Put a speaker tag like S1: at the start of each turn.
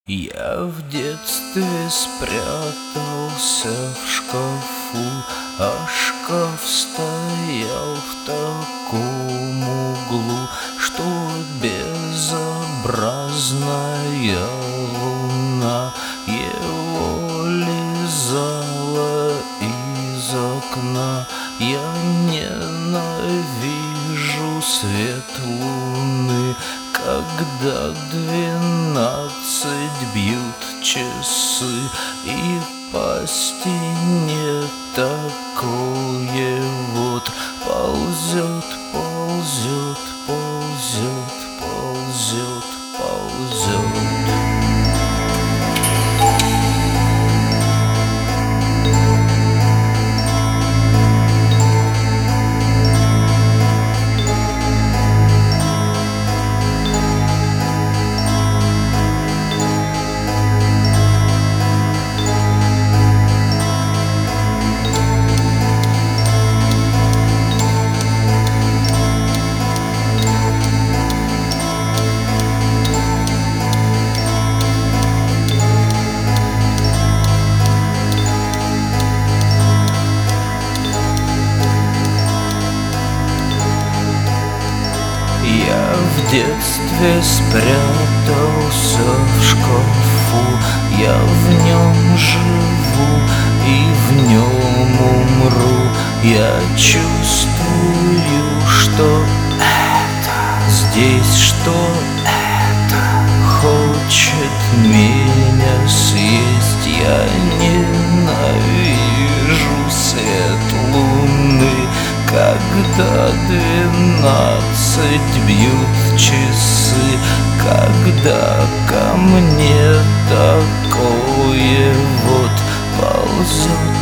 S1: Я в детстве спрятался в шкафу, а шкаф стоял в таком углу, что безобразная луна его лизала из окна. Я ненавижу свет луны, когда 12 бьют часы, и по стене такое вот ползет, ползет, ползет, ползет, ползет. Я в детстве спрятался в шкафу, я в нем живу и в нем умру. Я чувствую, что это здесь, что это хочет меня съесть. Я ненавижу свет луны, когда 12 бьют часы, когда ко мне такое вот ползет.